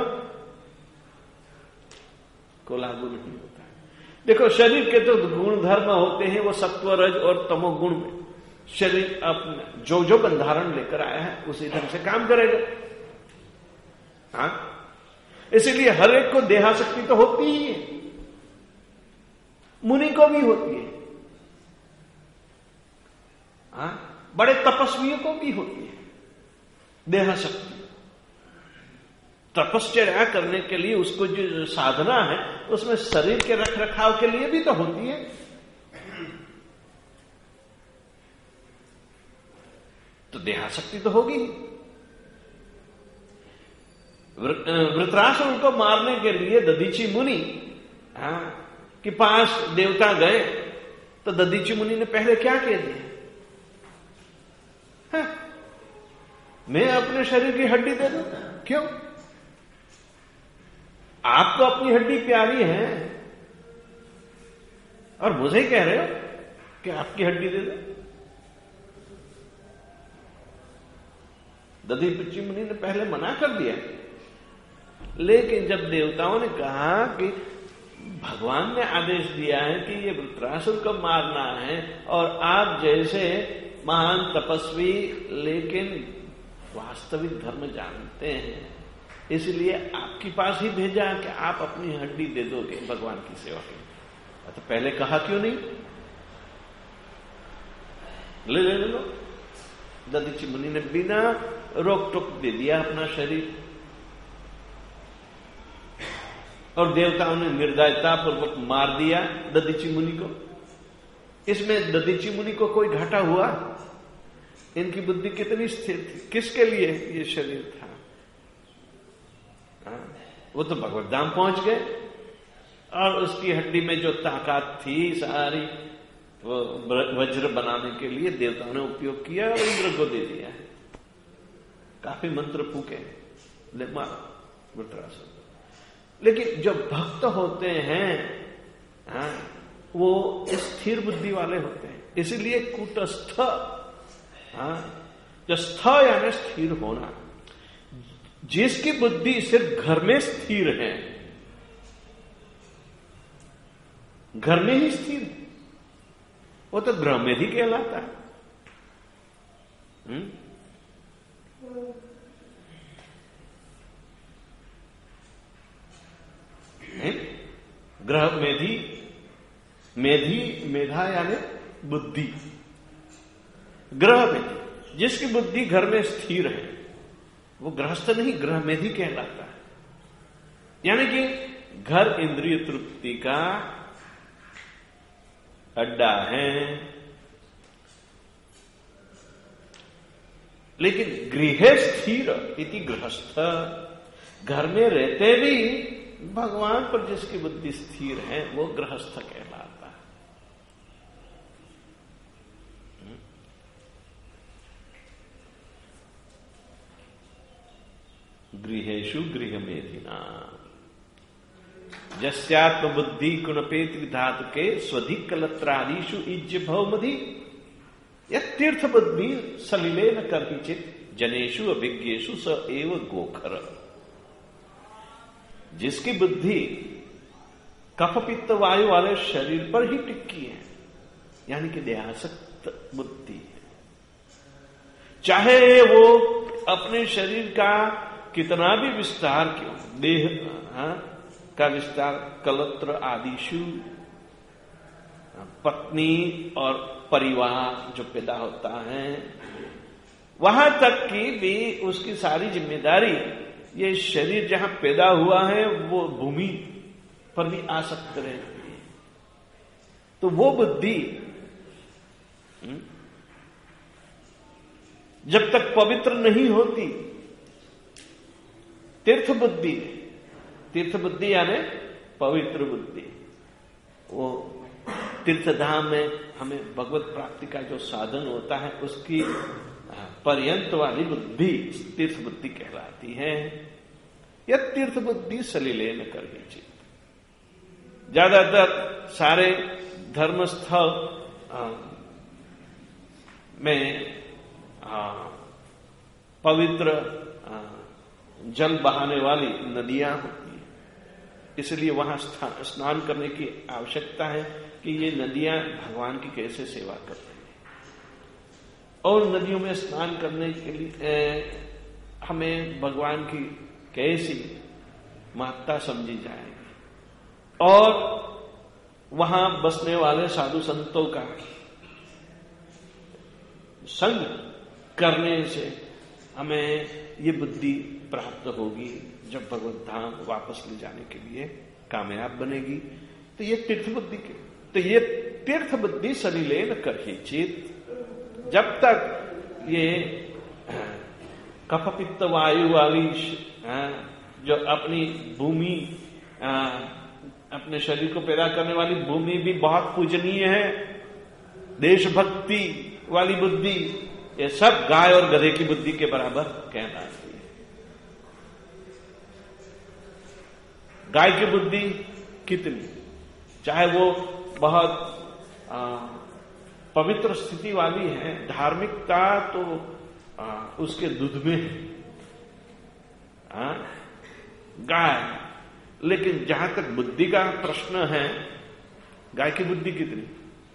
Speaker 1: को लागू नहीं होता है। देखो, शरीर के तो गुण धर्म होते हैं, वो सत्व रज और तमोगुण में शरीर अपना जो जो बंधारण लेकर आया है उसी ढंग से काम करेगा। हाँ, इसीलिए हर एक को देहाशक्ति तो होती ही है, मुनि को भी होती है, हाँ, बड़े तपस्वियों को भी होती है देहाशक्ति। तपश्चर्या करने के लिए उसको जो साधना है उसमें शरीर के रख रखाव के लिए भी तो होती है। तो देहाशक्ति तो होगी। वृत्रासुर को मारने के लिए दधीची मुनि हाँ, के पास देवता गए तो दधीची मुनि ने पहले क्या कह दिया? हाँ, मैं अपने शरीर की हड्डी दे दूं? क्यों? आप तो अपनी हड्डी प्यारी है और मुझे कह रहे हो कि आपकी हड्डी दे दो? दधीची मुनि ने पहले मना कर दिया, लेकिन जब देवताओं ने कहा कि भगवान ने आदेश दिया है कि ये वृत्रासुर को मारना है, और आप जैसे महान तपस्वी लेकिन वास्तविक धर्म जानते हैं, इसलिए आपके पास ही भेजा कि आप अपनी हड्डी दे दोगे भगवान की सेवा के लिए। तो पहले कहा क्यों नहीं? ले ले ले लो। दधीचि मुनि ने बिना रोक टोक दे दिया अपना शरीर, और देवताओं ने निर्दयता पूर्वक मार दिया दधीचि मुनि को। इसमें दधीचि मुनि को कोई घाटा हुआ? इनकी बुद्धि कितनी स्थिर थी, किसके लिए ये शरीर था? हाँ, वो तो भगवत धाम पहुंच गए, और उसकी हड्डी में जो ताकत थी सारी वो वज्र बनाने के लिए देवताओं ने उपयोग किया और इंद्र को दे दिया है। काफी मंत्र फूके, ले मारो वृत्रासुर। लेकिन जो भक्त होते हैं, हाँ, वो स्थिर बुद्धि वाले होते हैं। इसीलिए कूटस्थ, हाँ, जो स्थ यानी स्थिर होना, जिसकी बुद्धि सिर्फ घर में स्थिर है, घर में ही स्थिर है, वो तो गृह में ही कहलाता है। हुँ? ग्रह मेधी, मेधी मेधा यानी बुद्धि, ग्रह मेधी, जिसकी बुद्धि घर में स्थिर है वो गृहस्थ नहीं, ग्रह मेधी कहलाता है। यानी कि घर इंद्रिय तृप्ति का अड्डा है, लेकिन गृह स्थिर इति गृहस्थ, घर में रहते भी भगवान पर जिसकी बुद्धि स्थिर है वो गृहस्थ कहलाता है। गृहेषु गृहमेधिना जस्यात्म बुद्धि गुणपेति धातु के स्वधिक कलत्रादिषु इज्य भवमधि तीर्थ बुद्धि सलिले न कर्हिचित जनेषु अभिज्ञेषु स एव गोखर। जिसकी बुद्धि कफ पित्त वायु वाले शरीर पर ही टिकी है, यानी कि देहासक्त बुद्धि है, चाहे वो अपने शरीर का कितना भी विस्तार क्यों, देह हाँ, का विस्तार कलत्र आदिशु, पत्नी और परिवार जो पैदा होता है, वहां तक की भी उसकी सारी जिम्मेदारी ये शरीर जहां पैदा हुआ है वो भूमि पर भी आसक्त रहती है। तो वो बुद्धि जब तक पवित्र नहीं होती, तीर्थ बुद्धि, तीर्थ बुद्धि यानी पवित्र बुद्धि, वो तीर्थ धाम में हमें भगवत प्राप्ति का जो साधन होता है उसकी पर्यंत वाली बुद्धि तीर्थ बुद्धि कहलाती है। यह तीर्थ बुद्धि सलिले न कर चित। ज्यादातर सारे धर्मस्थल में आ, पवित्र आ, जल बहाने वाली नदियां होती हैं, इसलिए वहां स्नान करने की आवश्यकता है कि ये नदियां भगवान की कैसे सेवा करती हैं। और नदियों में स्नान करने के लिए ए, हमें भगवान की कैसी महत्ता समझी जाएगी, और वहां बसने वाले साधु संतों का संग करने से हमें ये बुद्धि प्राप्त होगी, जब भगवत धाम वापस ले जाने के लिए कामयाब बनेगी। तो ये तीर्थ बुद्धि के, तो ये तीर्थ बुद्धि सलिले न कर्हिचित, जब तक ये कफ पित्त वायु वाली जो अपनी भूमि, अपने शरीर को पैदा करने वाली भूमि भी बहुत पूजनीय है, देशभक्ति वाली बुद्धि, ये सब गाय और गधे की बुद्धि के बराबर कहलाती है। गाय की बुद्धि कितनी, चाहे वो बहुत आ, पवित्र स्थिति वाली है, धार्मिकता तो आ, उसके दूध में है। गाय लेकिन जहां तक बुद्धि का प्रश्न है, गाय की बुद्धि कितनी?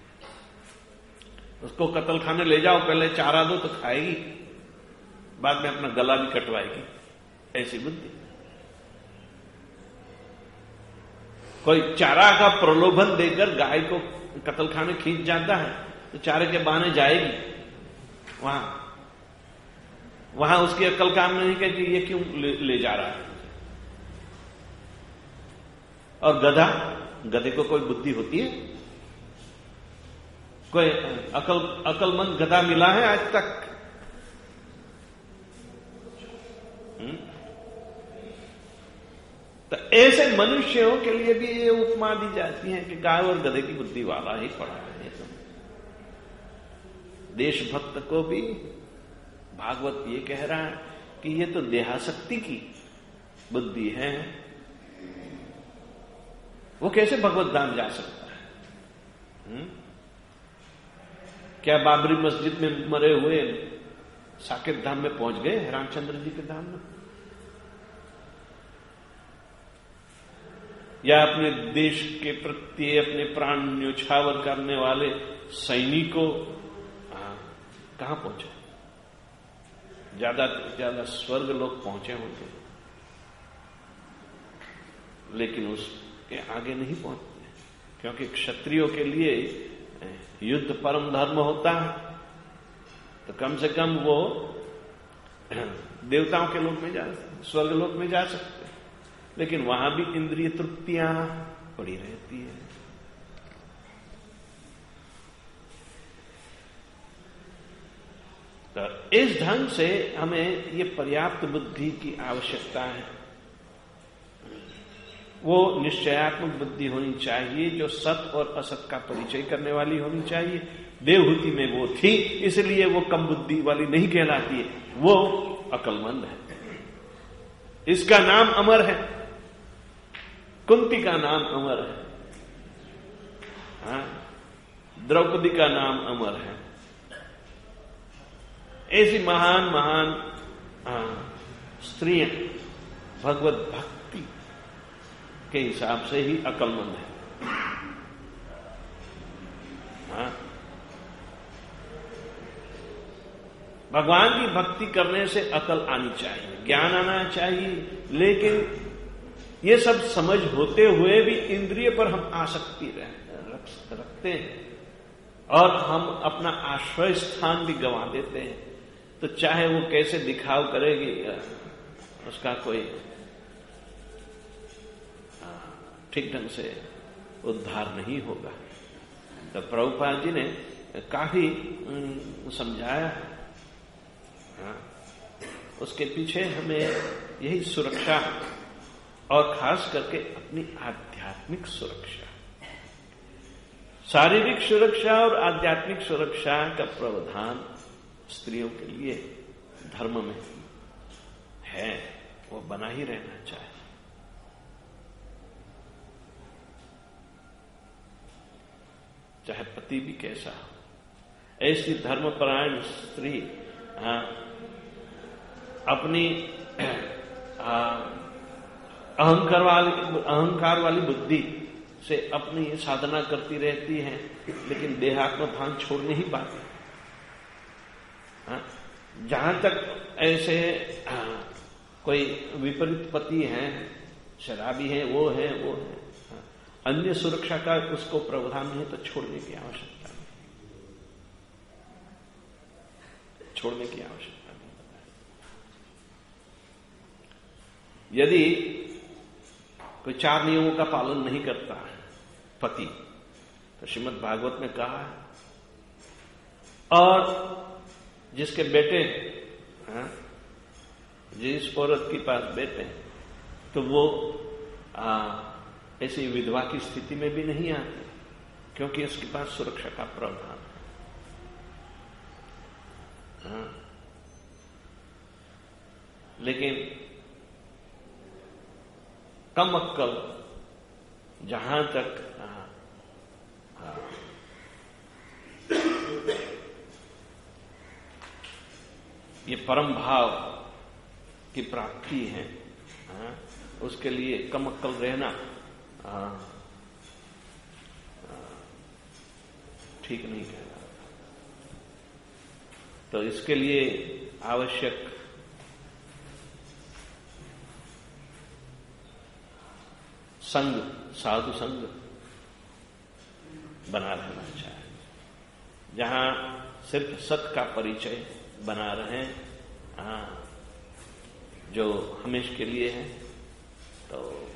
Speaker 1: उसको कत्ल खाने ले जाओ, पहले चारा दो तो खाएगी, बाद में अपना गला भी कटवाएगी, ऐसी बुद्धि। कोई चारा का प्रलोभन देकर गाय को कत्ल खाने खींच जाता है तो चारे के बहाने जाएगी वहां, वहां उसकी अक्ल काम नहीं कहती ये क्यों ले, ले जा रहा है। और गधा, गधे को कोई बुद्धि होती है? कोई अकल अकलमंद गधा मिला है आज तक? हुँ? तो ऐसे मनुष्यों के लिए भी ये उपमा दी जाती है कि गाय और गधे की बुद्धि वाला ही पड़ा है। देशभक्त को भी भागवत ये कह रहा है कि ये तो देहासक्ति की बुद्धि है, वो कैसे भगवत धाम जा सकता है? हुँ? क्या बाबरी मस्जिद में मरे हुए साकेत धाम में पहुंच गए, रामचंद्र जी के धाम में? या अपने देश के प्रति अपने प्राण न्योछावर करने वाले सैनिकों कहां पहुंचे? ज्यादा ज्यादा स्वर्ग लोग पहुंचे होंगे, लेकिन उसके आगे नहीं पहुंचते, क्योंकि क्षत्रियों के लिए युद्ध परम धर्म होता है। तो कम से कम वो देवताओं के लोक में जा सकते, स्वर्ग लोक में जा सकते, लेकिन वहां भी इंद्रिय तृप्तियां पड़ी रहती है। तो इस ढंग से हमें ये पर्याप्त बुद्धि की आवश्यकता है। वो निश्चयात्मक बुद्धि होनी चाहिए जो सत और असत का परिचय करने वाली होनी चाहिए। देवहूति में वो थी, इसलिए वो कम बुद्धि वाली नहीं कहलाती है, वो अकलमंद है। इसका नाम अमर है, कुंती का नाम अमर है, हाँ, द्रौपदी का नाम अमर है। ऐसी महान महान स्त्रियां भगवत भक्ति के हिसाब से ही अकलमंद है। हाँ? भगवान की भक्ति करने से अकल आनी चाहिए, ज्ञान आना चाहिए, लेकिन ये सब समझ होते हुए भी इंद्रिय पर हम आसक्ति रख, रखते हैं और हम अपना आश्रय स्थान भी गंवा देते हैं। तो चाहे वो कैसे दिखाव करेगी, उसका कोई ठीक ढंग से उद्धार नहीं होगा। तो प्रभुपाद जी ने काफी समझाया, हाँ, उसके पीछे हमें यही सुरक्षा और खास करके अपनी आध्यात्मिक सुरक्षा, शारीरिक सुरक्षा और आध्यात्मिक सुरक्षा का प्रावधान स्त्रियों के लिए धर्म में है, वो बना ही रहना चाहिए। चाहे पति भी कैसा हो, ऐसी धर्मपरायण स्त्री हाँ, अपनी अहंकार वाली अहंकार वाली बुद्धि से अपनी साधना करती रहती है, लेकिन देहात्म भान छोड़ नहीं पाती। हाँ, जहां तक ऐसे हाँ, कोई विपरीत पति हैं, शराबी हैं, वो है वो है, हाँ, अन्य सुरक्षा का उसको प्रावधान नहीं तो छोड़ने की आवश्यकता नहीं, छोड़ने की आवश्यकता नहीं। यदि कोई चार नियमों का पालन नहीं करता है पति, तो श्रीमद् भागवत में कहा है, और जिसके बेटे हाँ, जिस औरत के पास बेटे हैं तो वो आ, ऐसी विधवा की स्थिति में भी नहीं आती, क्योंकि उसके पास सुरक्षा का प्रावधान है। हाँ, लेकिन कम अक्कल जहां तक हाँ, हाँ, ये परम भाव की प्राप्ति है, हाँ, उसके लिए कम अक्कल रहना आ, ठीक नहीं कहना। तो इसके लिए आवश्यक संग, साधु संग बना रहना चाहिए, जहां सिर्फ सत का परिचय बना रहे, हाँ, जो हमेशा के लिए है, तो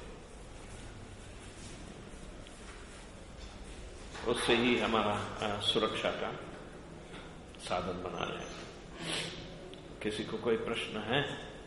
Speaker 1: उससे ही हमारा सुरक्षा का साधन बना रहे हैं। किसी को कोई प्रश्न है?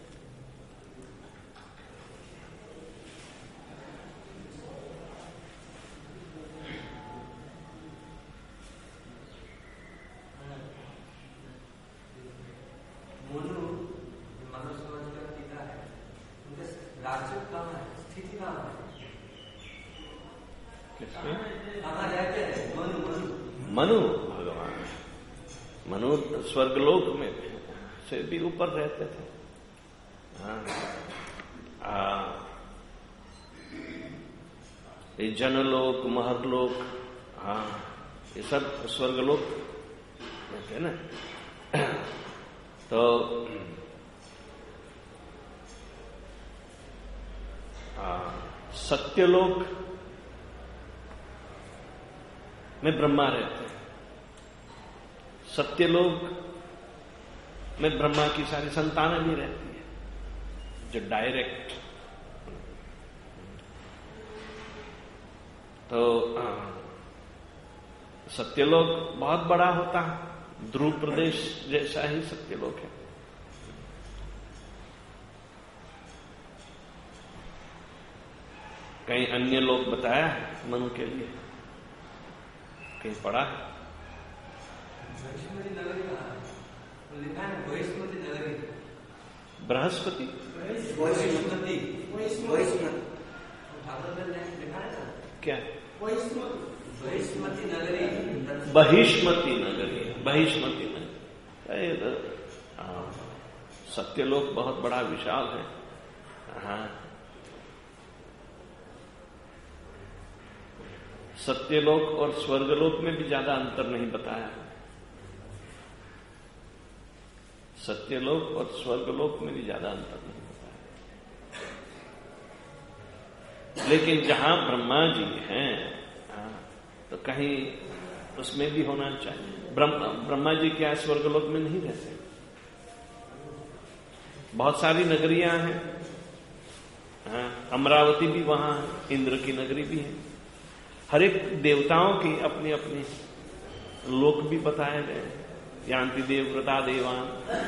Speaker 1: मनु भगवान, मनु स्वर्गलोक में से भी ऊपर रहते थे। हाँ, ये जनलोक, महरलोक, हाँ, ये सब स्वर्गलोक है ना। तो सत्यलोक में ब्रह्मा रहते हैं। सत्यलोक में ब्रह्मा की सारी संतानें भी रहती है, जो डायरेक्ट। तो सत्यलोक बहुत बड़ा होता है, ध्रुव प्रदेश जैसा ही सत्यलोक है। कहीं अन्य लोग बताया है मनु के लिए, कहीं पढ़ा है? बृहस्पति क्या? बहिष्मति नगरी, बहिष्मति नगरी, बहिष्मति नगरी। सत्यलोक बहुत बड़ा विशाल है। हाँ, सत्यलोक और स्वर्गलोक में भी ज्यादा अंतर नहीं बताया। सत्यलोक और स्वर्गलोक में भी ज्यादा अंतर नहीं बताया। लेकिन जहां ब्रह्मा जी हैं, तो कहीं उसमें भी होना चाहिए। ब्रह्मा ब्रह्मा जी क्या स्वर्गलोक में नहीं रहते? बहुत सारी नगरियां हैं। हाँ, अमरावती भी वहां है, इंद्र की नगरी भी है। हर एक देवताओं की अपनी अपनी लोक भी बताए गए। यान्ति देवव्रता देवान,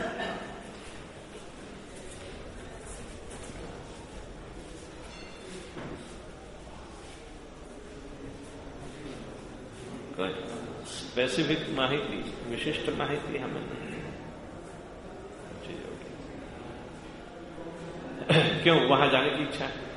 Speaker 1: स्पेसिफिक माहिती, विशिष्ट माहिती हमें नहीं है। क्यों वहां जाने की इच्छा है?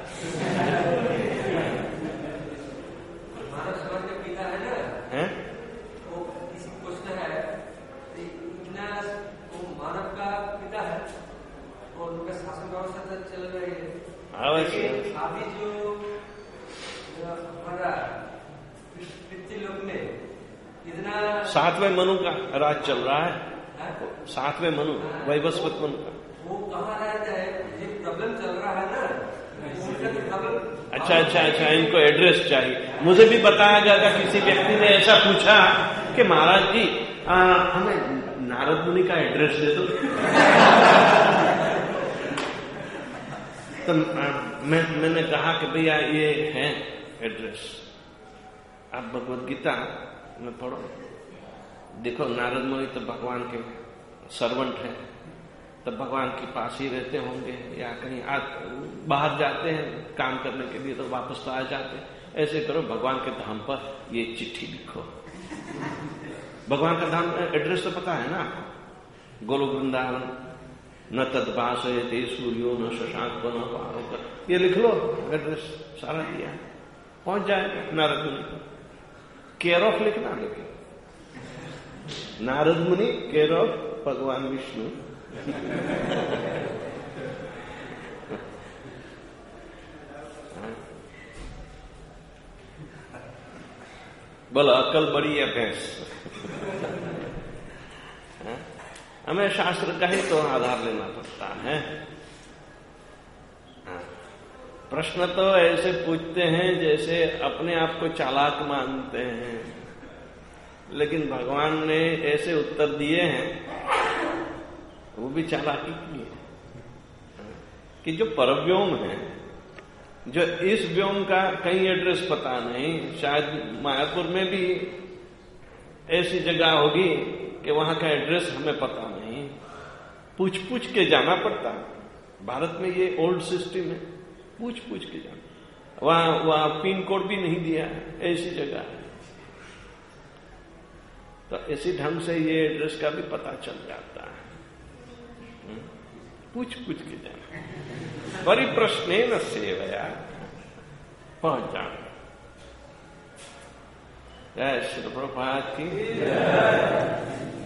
Speaker 2: मानव समाज का पिता है ना,
Speaker 1: हैं?
Speaker 2: वो किसी को पूछना है, इतना वो मानव का पिता है और उनका शासन व्यवस्था चल रही है।
Speaker 1: अवश्य।
Speaker 2: अभी जो हमारा पृथ्वीलोक में इतना
Speaker 1: सातवें मनु का राज चल रहा है, है? सातवें मनु, वैवस्वत मनु का।
Speaker 2: वो कहाँ रहता है? ये प्रॉब्लम चल रहा है ना।
Speaker 1: अच्छा अच्छा अच्छा, इनको एड्रेस चाहिए। मुझे भी बताया गया था, किसी व्यक्ति ने ऐसा पूछा कि महाराज जी आ, हमें नारद मुनि का एड्रेस दे दो। तो मैं मैंने कहा कि भैया ये है एड्रेस, आप भगवद गीता में पढ़ो, देखो नारद मुनि तो भगवान के सर्वेंट हैं, तो भगवान के पास ही रहते होंगे, या कहीं आ, बाहर जाते हैं काम करने के लिए तो वापस तो आ जाते हैं। ऐसे करो, भगवान के धाम पर ये चिट्ठी लिखो। भगवान का धाम एड्रेस तो पता है ना, गोलोक वृंदावन, न तद्भासयते सूर्यो न शशांक न पारोकर, ये लिख लो एड्रेस, सारा दिया, पहुंच जाएगा नारद मुनि को। केयर ऑफ लिखना, लेकिन नारद मुनि केयर ऑफ भगवान विष्णु। बोलो अक्ल बड़ी या भैंस? हमें शास्त्र का ही तो आधार लेना पड़ता है। प्रश्न तो ऐसे पूछते हैं जैसे अपने आप को चालाक मानते हैं, लेकिन भगवान ने ऐसे उत्तर दिए हैं वो भी चालाकी की है कि जो परव्योम है, जो इस व्योम का कहीं एड्रेस पता नहीं, शायद मायापुर में भी ऐसी जगह होगी कि वहां का एड्रेस हमें पता नहीं, पूछ पूछ के जाना पड़ता। भारत में ये ओल्ड सिस्टम है, पूछ पूछ के जाना। वहां वहां पिन कोड भी नहीं दिया है, ऐसी जगह है। तो इसी ढंग से ये एड्रेस का भी पता चल जाता है, पूछ पूछ के जाना। परिप्रश्ने न सेवया पहुंच जाना। जय श्री प्रभुपाद की।